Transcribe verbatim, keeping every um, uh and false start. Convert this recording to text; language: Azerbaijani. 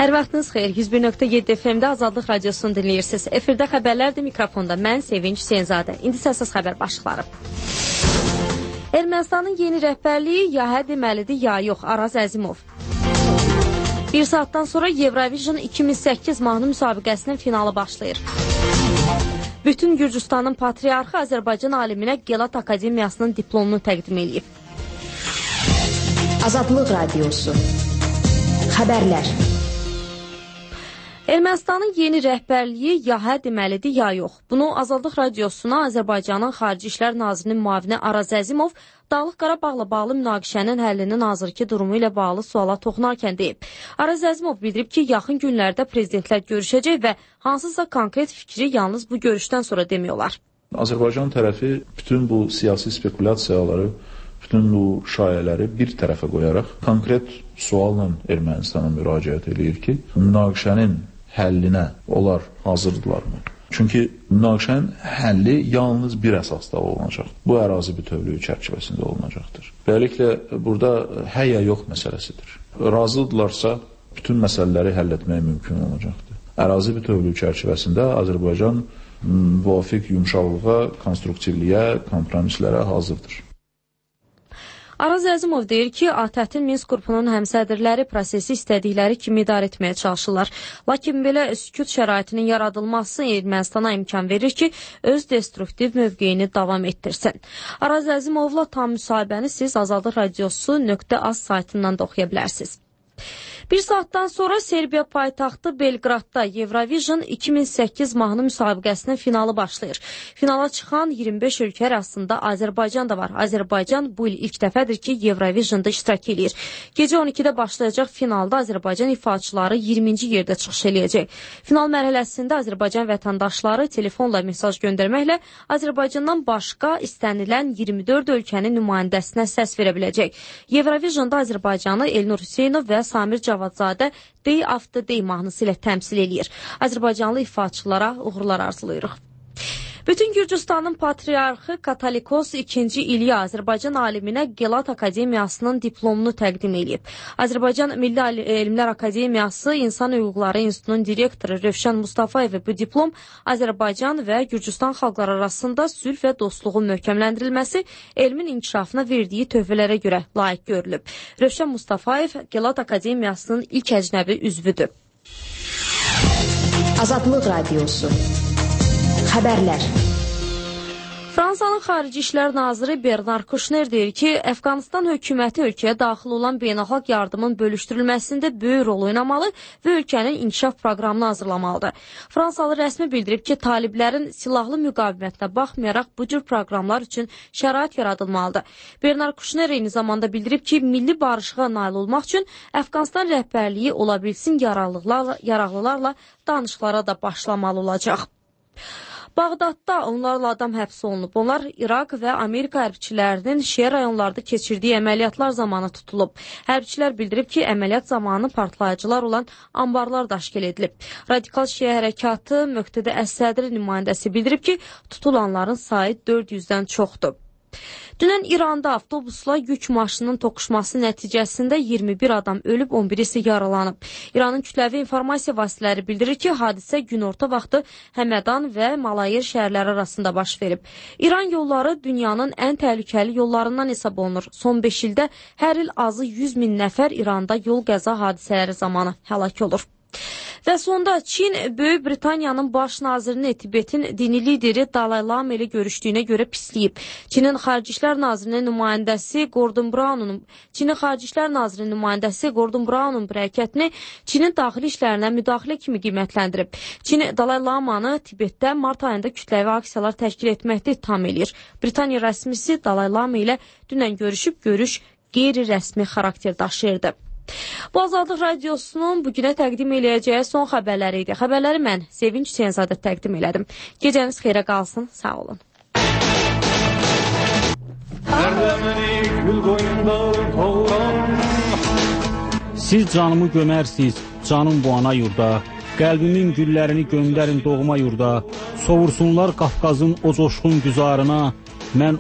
Hər vaxtınız xeyir. yüz bir nöqtə yeddi F M-də Azadlıq Radiosunu dinləyirsiniz. Efirdə xəbərlərdir, mikrofonda mən Sevinç Hüseynzadə. İndi səssiz xəbər başlıqları. Ermənistanın yeni rəhbərliyi ya hə deməlidir, ya yox. Araz Əzimov. Bir saatdan sonra Eurovision iki min səkkiz mahnı müsabiqəsinin finalı başlayır. Bütün Gürcüstanın patriarxı Azərbaycan aliminə Gelat Akademiyasının diplomunu təqdim edib. Azadlıq Radiosu. Xəbərlər. Ermənistanın yeni rəhbərliyi ya hə deməlidir, ya yox. Bunu Azadlıq Radiosuna Azərbaycanın Xarici İşlər Nazirinin müavini Araz Əzimov Dağlıq Qarabağla bağlı münaqişənin həllinin hazırki durumu ilə bağlı suala toxunarkən deyib. Araz Əzimov bildirib ki, yaxın günlərdə prezidentlər görüşəcək və hansısa konkret fikri yalnız bu görüşdən sonra demək olar. Azərbaycan tərəfi bütün bu siyasi spekulyasiyaları, bütün bu şayələri bir tərəfə qoyaraq konkret sualla Ermənistana müraciət edir ki, münaqişənin həllinə onlar hazırdırlarmı? Çünki münaqişənin həlli yalnız bir əsasda olunacaq. Bu ərazi bütövlüyü çərçivəsində olunacaqdır. Beləliklə, burada hə ya yox məsələsidir. Razıdırlarsa, bütün məsələləri həll etmək mümkün olacaqdır. Ərazi bütövlüyü çərçivəsində Azərbaycan müvafiq yumşaqlığa, konstruktivliyə, kompromislərə hazırdır. Araz Əzimov deyir ki, ATƏT-in Minsk qrupunun həmsədrləri prosesi istədikləri kimi idarə etməyə çalışırlar. Lakin belə sükut şəraitinin yaradılması Ermənistana imkan verir ki, öz destruktiv mövqeyini davam etdirsin. Araz Əzimovla tam müsahibəni siz Azadlıq Radiosu nöqtə az saytından da oxuya bilərsiniz. Bir saatdan sonra Serbiya paytaxtı Belqradda Eurovision iki min səkkiz mahnı müsabiqəsinin finalı başlayır. Finala çıxan iyirmi beş ölkə arasında Azərbaycan da var. Azərbaycan bu il ilk dəfədir ki, Eurovisionda iştirak edir. Gecə on ikidə başlayacaq finalda Azərbaycan ifaçıları iyirminci yerdə çıxış eləyəcək. Final mərhələsində Azərbaycan vətəndaşları telefonla mesaj göndərməklə Azərbaycandan başqa istənilən iyirmi dörd ölkənin nümayəndəsinə səs verə biləcək. Eurovisionda Azərbaycanı Elnur Hüseynov və Samir Cavadzadə Day After Day mahnısı ilə təmsil edir. Azərbaycanlı ifaçılara uğurlar arzulayırıq. Bütün Gürcüstanın patriarxı Katolikos ikinci İlya Azərbaycan aliminə Gelat Akademiyasının diplomunu təqdim edib. Azərbaycan Milli Elmlər Akademiyası İnsan Hüquqları İnstitutunun direktoru Rövşən Mustafayev bu diplom Azərbaycan və Gürcüstan xalqları arasında sülh və dostluğun möhkəmləndirilməsi, elmin inkişafına verdiyi töhfələrə görə layiq görülüb. Rövşən Mustafayev Gelat Akademiyasının ilk əcnəbi üzvüdür. Azadlıq Radiosu. Xəbərlər. Fransanın Xarici İşlər Naziri Bernard Kouchner deyir ki, Əfqanistan hökuməti ölkəyə daxil olan beynəlxalq yardımın bölüşdürülməsində böyük rol oynamalı və ölkənin inkişaf proqramını hazırlamalıdır. Fransalı rəsmi bildirib ki, taliblərin silahlı müqavimətinə baxmayaraq bu cür proqramlar üçün şərait yaradılmalıdır. Bernard Kouchner eyni zamanda bildirib ki, milli barışığa nail olmaq üçün Əfqanistan rəhbərliyi ola bilsin yaraqlılarla danışıqlara da başlamalı olacaq. Bağdadda onlarla adam həbs olunub. Onlar İraq və Amerika hərbçilərinin şəhər rayonlarda keçirdiyi əməliyyatlar zamanı tutulub. Hərbçilər bildirib ki, əməliyyat zamanı partlayıcılar olan ambarlar da aşkil edilib. Radikal Şiə Hərəkatı Möqtədə Əs-Sədri nümayəndəsi bildirib ki, tutulanların sayı dörd yüzdən çoxdur. Dünən İranda avtobusla yük maşınının toqquşması nəticəsində iyirmi bir adam ölüb, on birisi yaralanıb. İranın kütləvi informasiya vasitələri bildirir ki, hadisə günorta vaxtı Həmədan və Malayir şəhərləri arasında baş verib. İran yolları dünyanın ən təhlükəli yollarından hesab olunur. Son beş ildə hər il azı yüz min nəfər İranda yol qəza hadisələri zamanı həlak olur. Və sonda Çin, Böyük Britaniyanın baş nazirini Tibetin dini lideri Dalai Lama ilə görüşdüyünə görə pisləyib. Çinin Xarici İşlər Nazirinin nümayəndəsi Gordon Brown'un Çinin Xarici İşlər Nazirinin nümayəndəsi Gordon Brown'un hərəkətini Çinin daxili işlərinə müdaxilə kimi qiymətləndirib. Çin Dalai Lamanı Tibetdə mart ayında kütləvi aksiyalar təşkil etməkdə ittiham eləyir. Britaniya rəsmisi Dalai Lama ilə dünən görüşüb, görüş qeyri-rəsmi xarakter daşıyırdı. Bu Azadlıq Radiosunun bugünə təqdim eləyəcəyi son xəbərləri idi. Xəbərləri mən Sevinç Hüseynzadə təqdim elədim. Gecəniz xeyrə qalsın, sağ olun. Siz canımı gömərsiniz, canım bu ana yurda, qəlbimin güllərini göndərin doğma yurda, sovursunlar Qafqazın o coşqun güzarına, mən